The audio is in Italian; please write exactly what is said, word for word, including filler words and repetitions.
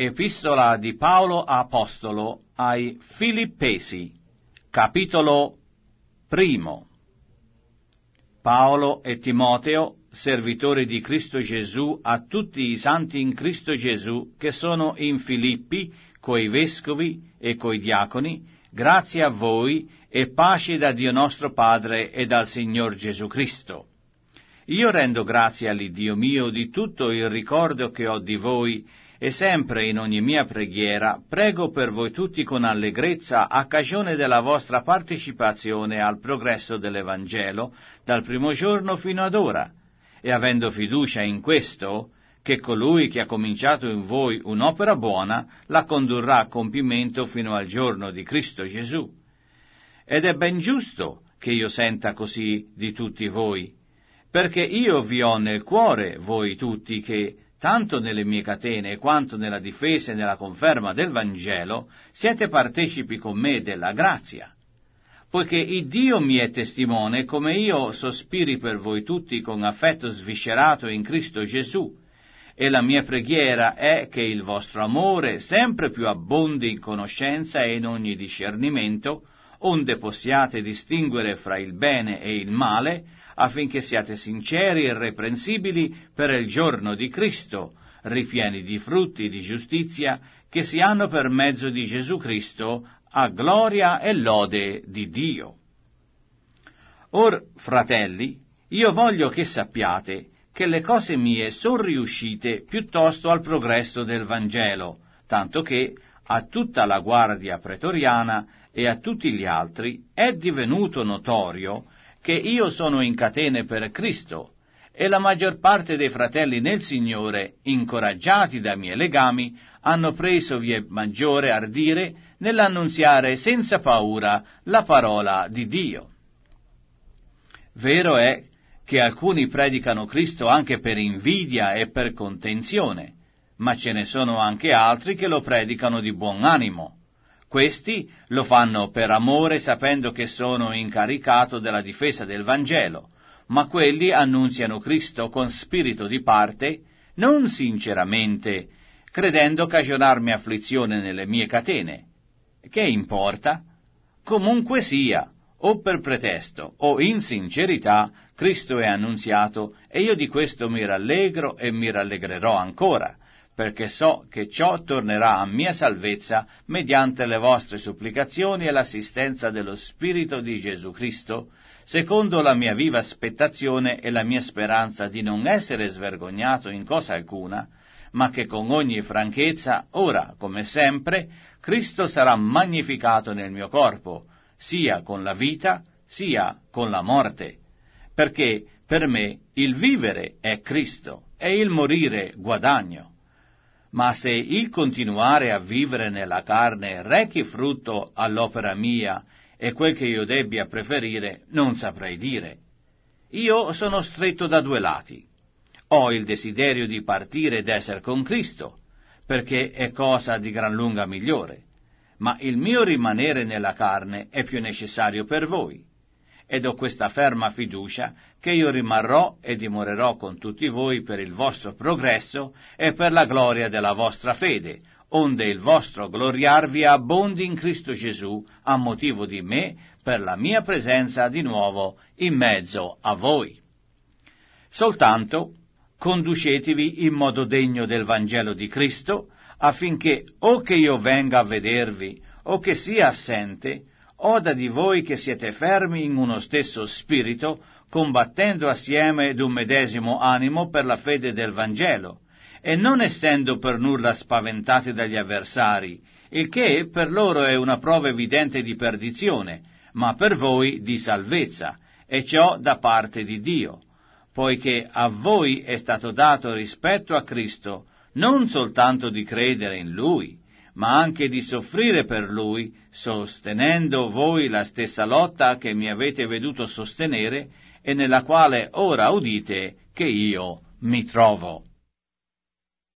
Epistola di Paolo Apostolo ai Filippesi, capitolo primo. Paolo e Timoteo, servitori di Cristo Gesù, a tutti i santi in Cristo Gesù che sono in Filippi, coi vescovi e coi diaconi, grazie a voi e pace da Dio nostro Padre e dal Signor Gesù Cristo. Io rendo grazie all'Iddio mio di tutto il ricordo che ho di voi, e sempre in ogni mia preghiera prego per voi tutti con allegrezza a cagione della vostra partecipazione al progresso dell'Evangelo dal primo giorno fino ad ora, e avendo fiducia in questo, che colui che ha cominciato in voi un'opera buona la condurrà a compimento fino al giorno di Cristo Gesù. Ed è ben giusto che io senta così di tutti voi, perché io vi ho nel cuore voi tutti che, tanto nelle mie catene quanto nella difesa e nella conferma del Vangelo, siete partecipi con me della grazia. Poiché il Dio mi è testimone come io sospiri per voi tutti con affetto sviscerato in Cristo Gesù, e la mia preghiera è che il vostro amore sempre più abbondi in conoscenza e in ogni discernimento, onde possiate distinguere fra il bene e il male, affinché siate sinceri e irreprensibili per il giorno di Cristo, ripieni di frutti di giustizia che si hanno per mezzo di Gesù Cristo, a gloria e lode di Dio. Or, fratelli, io voglio che sappiate che le cose mie sono riuscite piuttosto al progresso del Vangelo, tanto che a tutta la guardia pretoriana e a tutti gli altri è divenuto notorio che io sono in catene per Cristo, e la maggior parte dei fratelli nel Signore, incoraggiati dai miei legami, hanno preso vie maggiore ardire nell'annunziare senza paura la parola di Dio. Vero è che alcuni predicano Cristo anche per invidia e per contenzione, ma ce ne sono anche altri che lo predicano di buon animo. Questi lo fanno per amore, sapendo che sono incaricato della difesa del Vangelo, ma quelli annunziano Cristo con spirito di parte, non sinceramente, credendo cagionarmi afflizione nelle mie catene. Che importa? Comunque sia, o per pretesto o in sincerità, Cristo è annunziato, e io di questo mi rallegro e mi rallegrerò ancora, perché so che ciò tornerà a mia salvezza mediante le vostre supplicazioni e l'assistenza dello Spirito di Gesù Cristo, secondo la mia viva aspettazione e la mia speranza di non essere svergognato in cosa alcuna, ma che con ogni franchezza, ora come sempre, Cristo sarà magnificato nel mio corpo, sia con la vita, sia con la morte, perché per me il vivere è Cristo e il morire guadagno. Ma se il continuare a vivere nella carne rechi frutto all'opera mia e quel che io debbia preferire, non saprei dire. Io sono stretto da due lati. Ho il desiderio di partire ed essere con Cristo, perché è cosa di gran lunga migliore, ma il mio rimanere nella carne è più necessario per voi. Ed ho questa ferma fiducia che io rimarrò e dimorerò con tutti voi per il vostro progresso e per la gloria della vostra fede, onde il vostro gloriarvi abbondi in Cristo Gesù a motivo di me per la mia presenza di nuovo in mezzo a voi. Soltanto conducetevi in modo degno del Vangelo di Cristo, affinché o che io venga a vedervi o che sia assente, oda di voi che siete fermi in uno stesso spirito, combattendo assieme d'un medesimo animo per la fede del Vangelo, e non essendo per nulla spaventati dagli avversari, il che per loro è una prova evidente di perdizione, ma per voi di salvezza, e ciò da parte di Dio, poiché a voi è stato dato rispetto a Cristo, non soltanto di credere in Lui, ma anche di soffrire per Lui, sostenendo voi la stessa lotta che mi avete veduto sostenere e nella quale ora udite che io mi trovo.